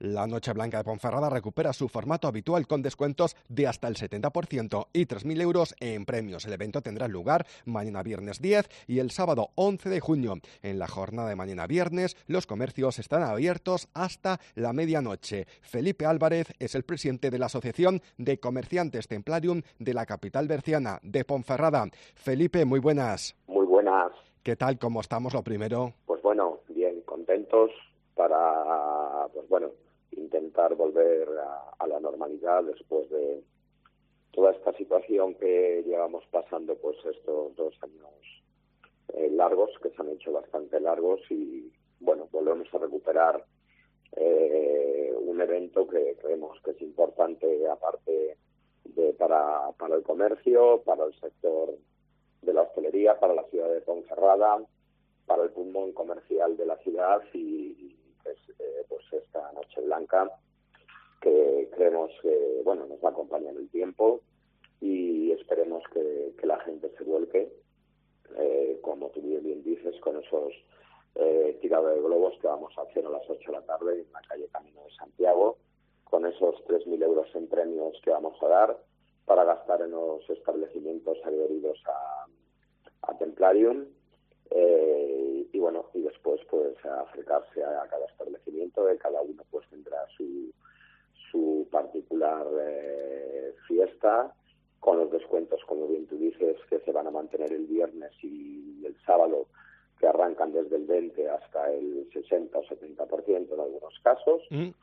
La Noche Blanca de Ponferrada recupera su formato habitual con descuentos de hasta el 70% y 3.000 euros en premios. El evento tendrá lugar mañana viernes 10 y el sábado 11 de junio. En la jornada de mañana viernes, los comercios están abiertos hasta la medianoche. Felipe Álvarez es el presidente de la Asociación de Comerciantes Templarium de la capital berciana, de Ponferrada. Felipe, muy buenas. Muy buenas. ¿Qué tal? ¿Cómo estamos? Lo primero. Pues bueno, bien, contentos para, pues bueno, intentar volver a la normalidad después de toda esta situación que llevamos pasando, pues estos 2 años largos, que se han hecho bastante largos, y bueno, volvemos a recuperar un evento que creemos que es importante, aparte de para el comercio, para el sector de la hostelería, para la ciudad de Ponferrada, para el pulmón comercial de la ciudad, y pues esta Noche Blanca que creemos que bueno nos va a acompañar en el tiempo, y esperemos que la gente se vuelque, como tú bien dices, con esos tirados de globos que vamos a hacer a las 8 de la tarde en la calle Camino de Santiago, con esos 3.000 euros en premios que vamos a dar para gastar en los establecimientos adheridos a Templarium, y bueno, y después pues acercarse a cada establecimiento, de cada uno pues tendrá su particular fiesta, con los descuentos, como bien tú dices, que se van a mantener el viernes y el sábado, que arrancan desde el 20 hasta el 60 o 70% en algunos casos.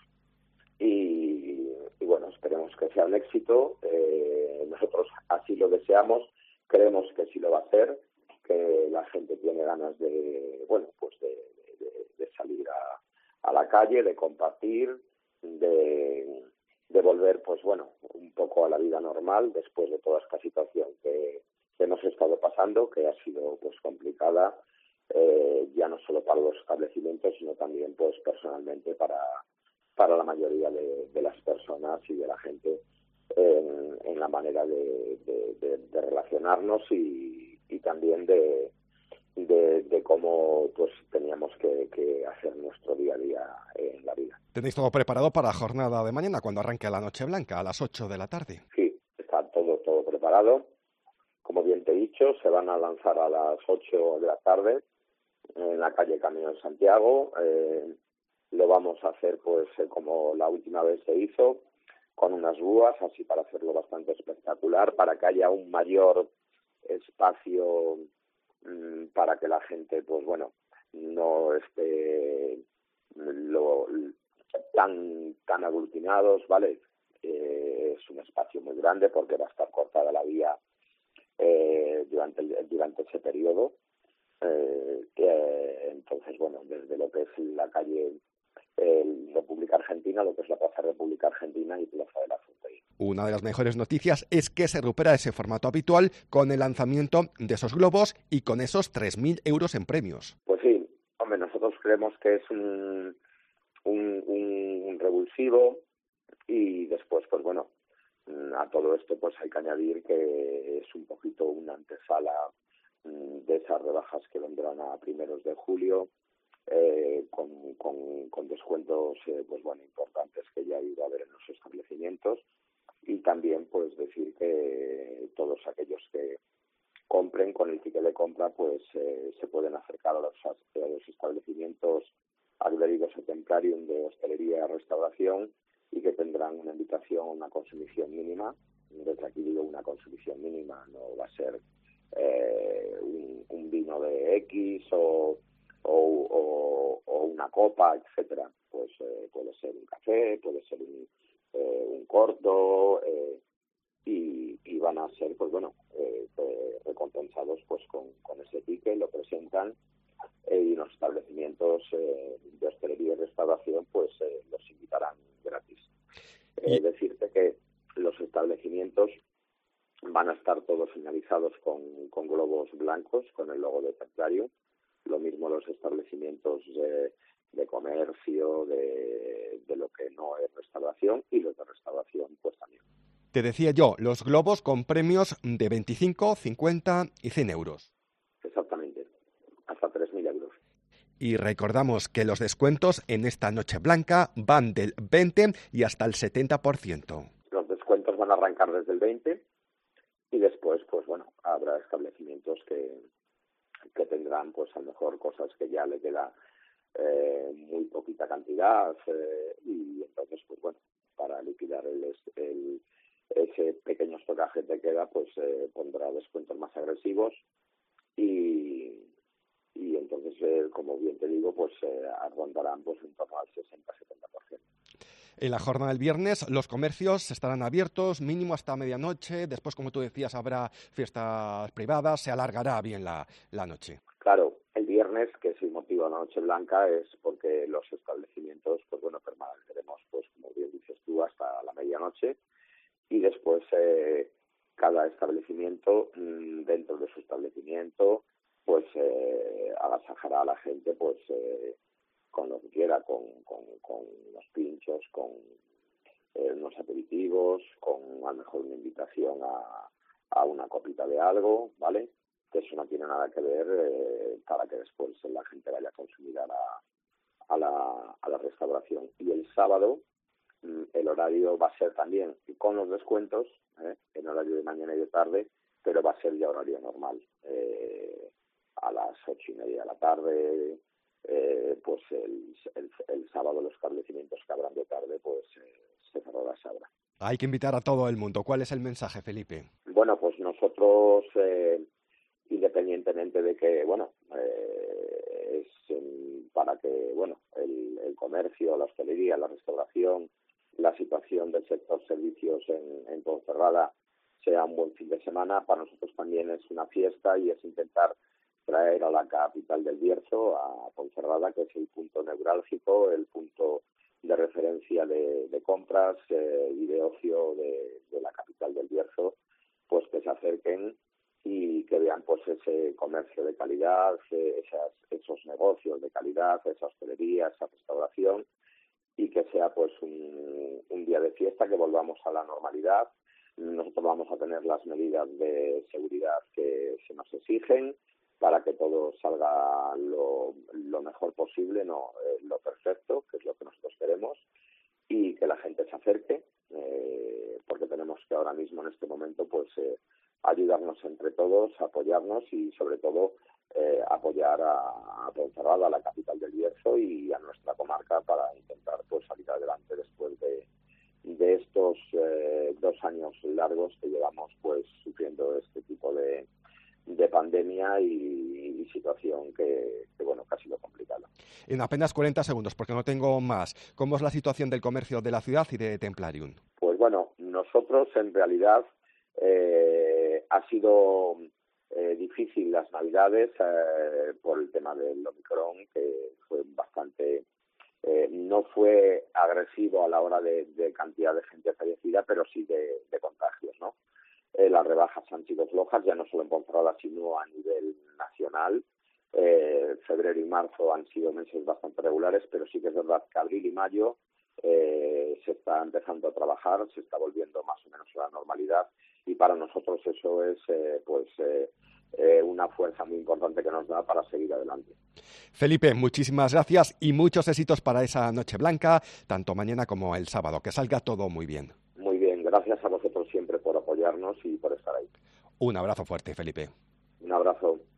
Y bueno, esperemos que sea un éxito. Nosotros así lo deseamos, creemos que sí lo va a hacer, que la gente tiene ganas de, bueno, pues de salir a la calle, de compartir, de volver, pues bueno, un poco a la vida normal después de toda esta situación que hemos estado pasando, que ha sido pues complicada, ya no solo para los establecimientos, sino también pues personalmente para la mayoría de las personas y de la gente, en la manera de relacionarnos, y también de cómo pues teníamos que hacer nuestro día a día en la vida. ¿Tenéis todo preparado para la jornada de mañana, cuando arranque la Noche Blanca a las 8 de la tarde? Sí, está todo preparado. Como bien te he dicho, se van a lanzar a las 8 de la tarde en la calle Camino de Santiago. Lo vamos a hacer pues como la última vez se hizo, con unas búas, así para hacerlo bastante espectacular, para que haya un mayor espacio, para que la gente pues bueno no esté tan aglutinados, ¿vale? Es un espacio muy grande porque va a estar cortada la vía durante ese periodo, entonces bueno, desde lo que es la calle República Argentina, lo que es la Plaza República Argentina y Plaza de la Frontera. Una de las mejores noticias es que se recupera ese formato habitual con el lanzamiento de esos globos y con esos 3.000 euros en premios. Pues sí, hombre, nosotros creemos que es un revulsivo, y después pues bueno, a todo esto pues hay que añadir que es un poquito una antesala de esas rebajas que vendrán a primeros de julio, con descuentos pues bueno importantes que ya iba a haber en los establecimientos, y también pues decir que todos aquellos que compren con el ticket de compra pues se pueden acercar a los establecimientos adheridos a Templarium de hostelería y restauración, y que tendrán una invitación a una consumición mínima. Desde aquí digo una consumición mínima, no va a ser un vino de X o una copa, etcétera. Pues puede ser un café, puede ser un corto, y van a ser pues bueno recompensados pues con ese ticket, lo presentan, y los establecimientos de hostelería y restauración pues los invitarán gratis. Decirte que los establecimientos van a estar todos señalizados con globos blancos con el logo de Templarium. Lo mismo los establecimientos de comercio, de lo que no es restauración, y los de restauración pues también. Te decía yo, los globos con premios de 25, 50 y 100 euros. Exactamente, hasta 3.000 euros. Y recordamos que los descuentos en esta Noche Blanca van del 20 y hasta el 70%. Los descuentos van a arrancar desde el 20 y después, pues bueno, habrá establecimientos que tendrán, pues a lo mejor cosas que ya le queda muy poquita cantidad y entonces, pues bueno, para liquidar ese pequeño estocaje que queda, pues pondrá descuentos más agresivos y entonces, como bien te digo, pues rondarán pues en torno al 60-70%. En la jornada del viernes los comercios estarán abiertos mínimo hasta medianoche, después, como tú decías, habrá fiestas privadas, se alargará bien la noche. Claro, el viernes, que es el motivo de la Noche Blanca, es porque los establecimientos, pues bueno, permaneceremos, pues como bien dices tú, hasta la medianoche y después cada establecimiento, dentro de su establecimiento, pues agasajará a la gente, pues con lo que quiera, con los pinchos, con unos aperitivos, con a lo mejor una invitación a una copita de algo, ¿vale? Que eso no tiene nada que ver para que después la gente vaya a consumir a la restauración. Y el sábado el horario va a ser también con los descuentos, en horario de mañana y de tarde, pero va a ser ya horario normal. A las 8:30 de la tarde, pues el sábado los establecimientos que abran de tarde, pues se cerrará esa hora. Hay que invitar a todo el mundo. ¿Cuál es el mensaje, Felipe? Bueno, pues nosotros, independientemente de que, bueno, es para que, bueno, el comercio, la hostelería, la restauración, la situación del sector servicios en Ponferrada sea un buen fin de semana. Para nosotros también es una fiesta y es intentar traer a la capital del Bierzo, a Ponferrada, que es el punto neurálgico, el punto de referencia de compras y de ocio de la capital del Bierzo, pues que se acerquen y que vean pues ese comercio de calidad, esos negocios de calidad, esa hostelería, esa restauración, y que sea pues un día de fiesta, que volvamos a la normalidad. Nosotros vamos a tener las medidas de seguridad que se nos exigen para que todo salga lo mejor posible, no lo perfecto, que es lo que nosotros queremos, y que la gente se acerque, porque tenemos que ahora mismo, en este momento, pues ayudarnos entre todos, apoyarnos y, sobre todo, apoyar a Ponferrada, a la capital del Bierzo, y a nuestra comarca para intentar pues salir adelante después de estos 2 años largos que llevamos pues sufriendo este tipo de pandemia y situación que bueno, que ha sido complicada. En apenas 40 segundos, porque no tengo más. ¿Cómo es la situación del comercio de la ciudad y de Templarium? Pues bueno, nosotros en realidad ha sido difícil las Navidades por el tema del Omicron, que fue bastante... no fue agresivo a la hora de cantidad de gente fallecida, pero sí de contagios, ¿no? Las rebajas han sido flojas, ya no solo en Ponferrada, sino a nivel nacional. Febrero y marzo han sido meses bastante regulares, pero sí que es verdad que abril y mayo se está empezando a trabajar, se está volviendo más o menos a la normalidad, y para nosotros eso es una fuerza muy importante que nos da para seguir adelante. Felipe, muchísimas gracias y muchos éxitos para esa Noche Blanca, tanto mañana como el sábado. Que salga todo muy bien. Muy bien, gracias a vosotros siempre por apoyarnos y por estar ahí. Un abrazo fuerte, Felipe. Un abrazo.